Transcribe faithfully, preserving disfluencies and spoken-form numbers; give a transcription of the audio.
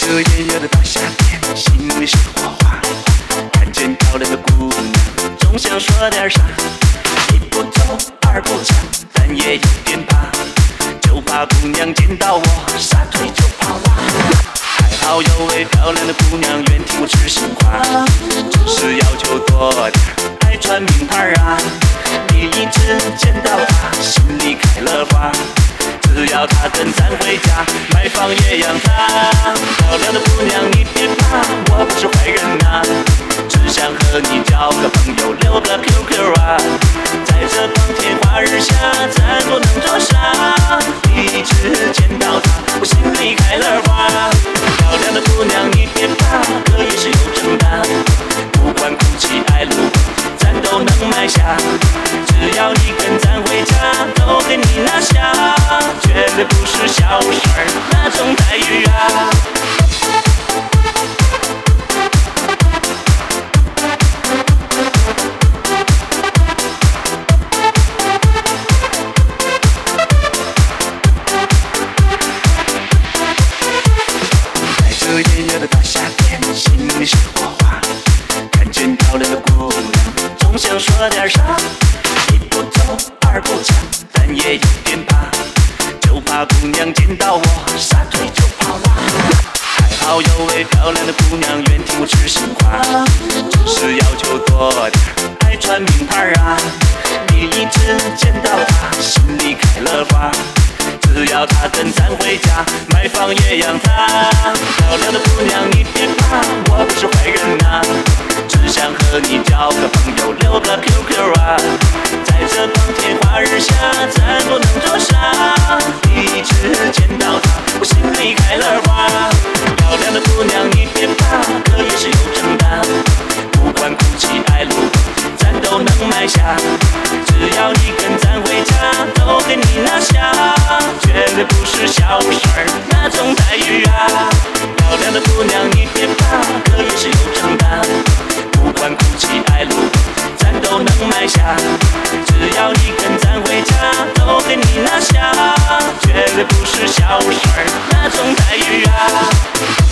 着炎热的大夏天，心里是火花。看见漂亮的姑娘，总想说点啥。一不走，二不抢，但也有点怕，就怕姑娘见到我撒腿就跑啊。还好有位漂亮的姑娘愿替我痴心话，只是要求多点，爱穿名牌啊。第一次见到她，心里开了花。只要她跟咱回家，买房也养她。漂亮的姑娘你别怕，我不是坏人啊，只想和你交个朋友，留个 Q Q 啊。在这光天化日下，咱不能多傻。第一次见到她，我心里开了花。漂亮的姑娘你别怕，可以是有承担，不管哭泣爱怒，咱都能买下。只要你跟咱回家，都给你拿下，绝对不是小事儿，那种待遇啊。在这炎热的大夏天，心里是火花。看见漂亮的姑娘，总想说点啥。一不走，二不抢，但也有点怕，就怕姑娘见到我撒腿就跑啊。还好有位漂亮的姑娘愿替我痴心话，只是要求多点，爱穿名牌啊。第一次见到她，心里开了花。只要她跟咱回家，买房也养她。漂亮的姑娘你别怕，我不是坏人啊，只想和你交个朋友，留个 Q Q 啊。在这光天化日下，咱不能多傻。第一次见到她，我心里开了花。漂亮的姑娘你别怕，可以是有承担，不管哭泣爱怒，咱都能买下。只要你跟咱回家，都给你拿下，绝对不是小事儿，那种待遇啊。漂亮的姑娘你别怕，可以是有承担，不管哭泣爱怒，咱都能买下。只要你跟咱回家，都给你拿下，绝对不是小事儿，那种待遇啊。